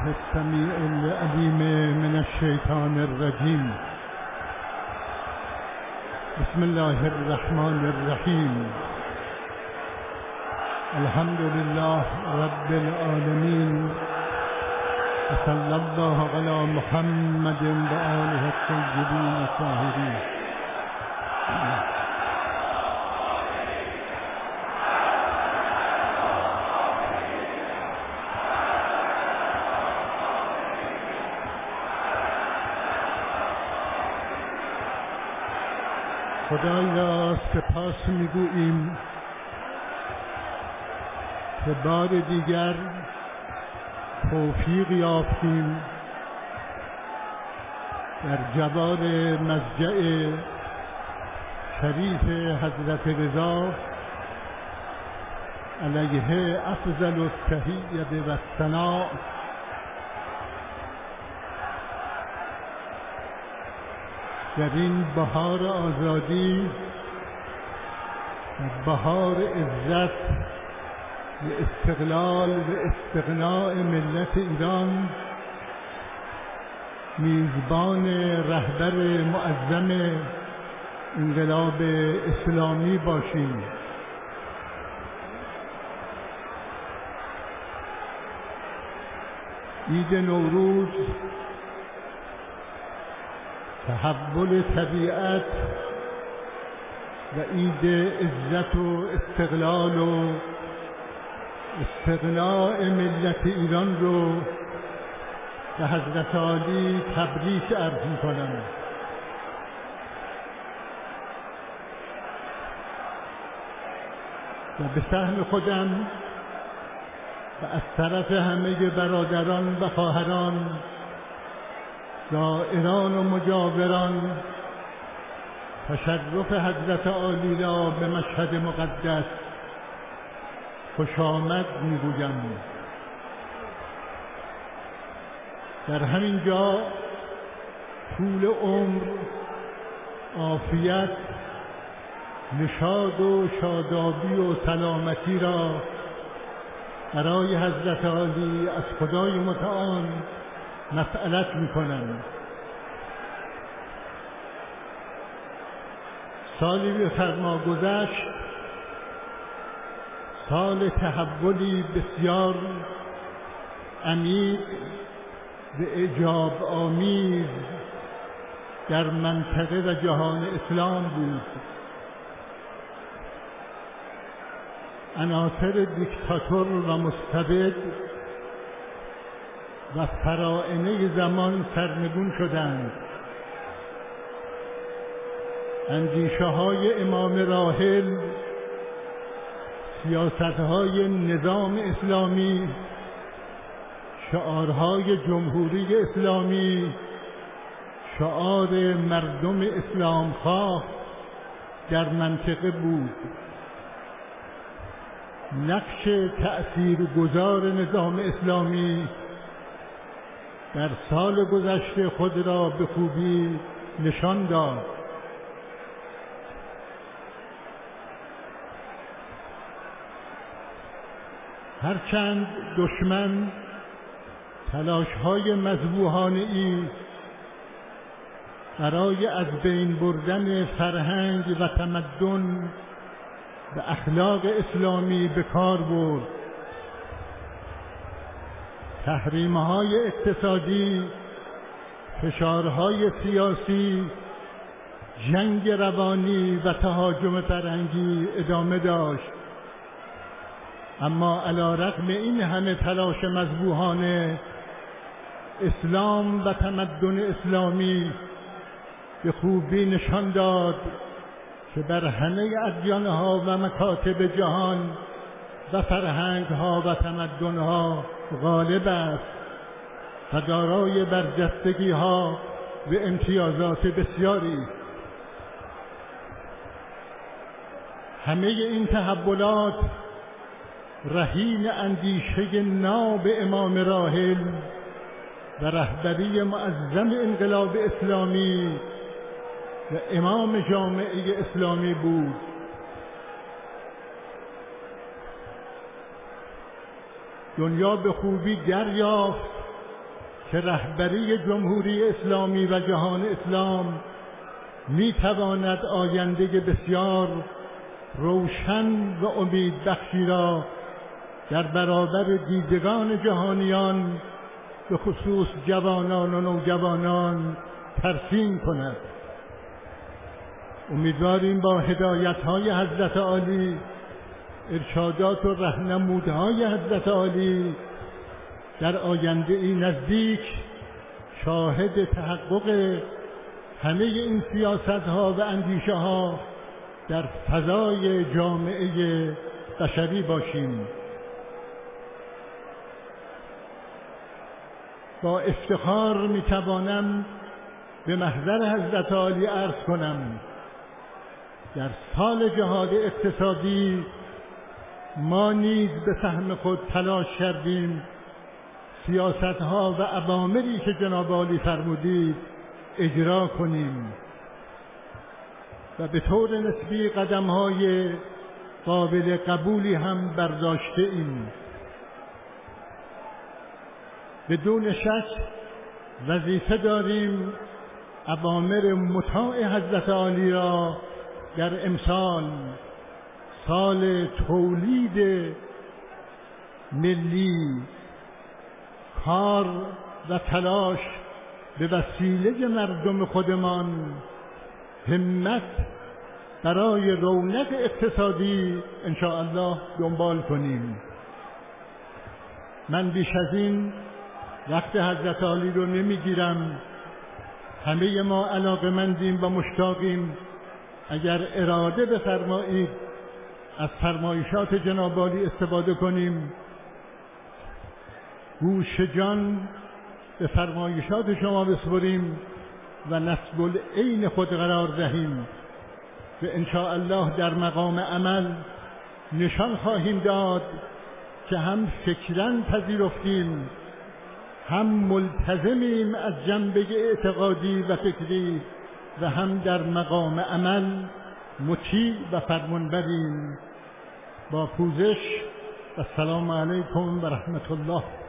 الله السميع العليم من الشيطان الرجيم. بسم الله الرحمن الرحيم. الحمد لله رب العالمين، وصلى الله على محمد وآله الطيبين الطاهرين. خدایا سپاس میگوییم که بار دیگر توفیق یافتیم در جوار مضجع شریف حضرت رضا علیه افضل التحیة و الثناء در این بهار آزادی و بهار عزت و استقلال و استغناء ملت ایران میزبان رهبر معظم انقلاب اسلامی باشیم. عید نوروز تحول طبیعت و عید عزت و استقلال و استغناء ملت ایران رو به حضرت عالی تبریک عرض می‌کنم. و به سهم خودم و از طرف همه برادران و خواهران زائران و مجاوران تشرف حضرت عالی را به مشهد مقدس خوش آمد میگویم. در همین جا طول عمر، عافیت، نشاط و شادابی و سلامتی را برای حضرت عالی از خدای متعال مسئلت میکنم. سالی به فرما گذشت، سال تحولی بسیار عمیق و اعجاب آمیز در منطقه و جهان اسلام بود. عناصر دیکتاتور و مستبد و فراعنه زمان سرنگون شدند. اندیشه های امام راحل، سیاست های نظام اسلامی، شعارهای جمهوری اسلامی، شعار مردم اسلام خواه در منطقه بود. نقش تأثیرگذار نظام اسلامی در سال گذشته خود را به خوبی نشان داد. هرچند دشمن تلاش‌های مذبوحانه‌ای برای از بین بردن فرهنگ و تمدن و اخلاق اسلامی به کار برد، تحریم‌های اقتصادی، فشارهای سیاسی، جنگ روانی و تهاجم فرهنگی ادامه داشت. اما علی رغم این همه تلاش مذبوحانه، اسلام و تمدن اسلامی به خوبی نشان داد که بر همه ادیان‌ها و مکاتب جهان و فرهنگ‌ها و تمدن‌ها غالب است و دارای برجستگی‌ها و امتیازات بسیاری. همه این تحولات رهین اندیشه ناب امام راحل و رهبری معظم انقلاب اسلامی و امام جامعه اسلامی بود. دنیا به خوبی دریافت که رهبری جمهوری اسلامی و جهان اسلام می تواند آینده بسیار روشن و امیدبخشی را در برابر دیدگان جهانیان به خصوص جوانان و نوجوانان ترسیم کند. امیدواریم با هدایت‌های حضرت عالی، ارشادات و راهنمودهای حضرت عالی در آینده ای نزدیک شاهد تحقق همه این سیاست‌ها و اندیشه‌ها در فضای جامعه بشری باشیم. با افتخار میتوانم به محضر حضرت عالی عرض کنم در سال جهاد اقتصادی ما نیز به سهم خود تلاش کردیم سیاست‌ها و اوامری که جناب عالی فرمودید اجرا کنیم و به طور نسبی قدم‌های قابل قبولی هم برداشته ایم. بدون شک وظیفه داریم اوامر مطاع حضرت عالی را در امسال سال تولید ملی کار و تلاش به وسیله مردم خودمان همت برای رونق اقتصادی ان شاء الله دنبال کنیم. من بیش از این وقت حضرت عالی رو نمیگیرم. همه ما علاقه‌مندیم و مشتاقیم اگر اراده بفرمایید از فرمایشات جناب عالی استفاده کنیم، گوش جان به فرمایشات شما بسپریم و نسب العین خود قرار دهیم و ان شاء الله در مقام عمل نشان خواهیم داد که هم فکراً پذیرفتیم، هم ملتزمیم از جنبه اعتقادی و فکری و هم در مقام عمل مطیع و فرمانبریم. با پوزش السلام علیکم و رحمت الله.